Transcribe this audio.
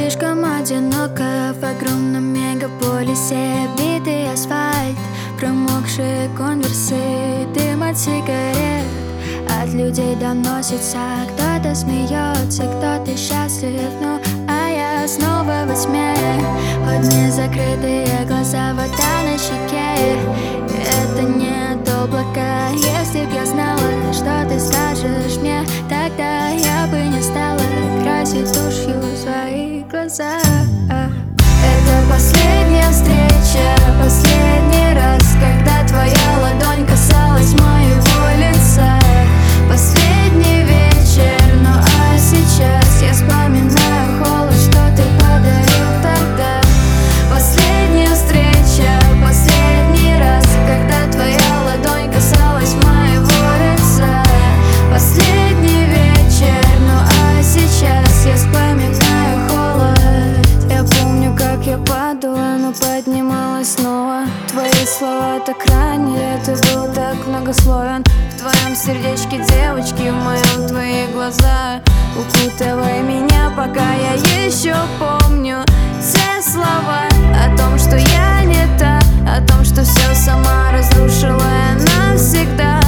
слишком одиноко в огромном мегаполисе. Битый асфальт, промокшие конверсы, дым от сигарет. От людей доносится, кто-то смеется, кто-то счастлив, ну а я снова во тьме. Хоть не закрытые глаза, вода на щеке. Это не от облака. Если б я знала, что ты скажешь мне, тогда я бы не стала красить тушью свои глаза. Это последняя встреча, последний раз, когда твоя ладонь касалась моего лица. Последний вечер, ну а сейчас я вспоминаю холод, что ты подарил тогда. Последняя встреча, последний раз, когда твоя ладонь касалась моего лица. Последний вечер, ну а сейчас я вспоминаю холод. Я помню, как я падала, но поднималась снова. Твои слова так ранили, ты был так многословен. В твоем сердечке девочки, в моем твои глаза. Укутывай меня, пока я еще помню те слова о том, что я не та, о том, что все сама разрушила я навсегда.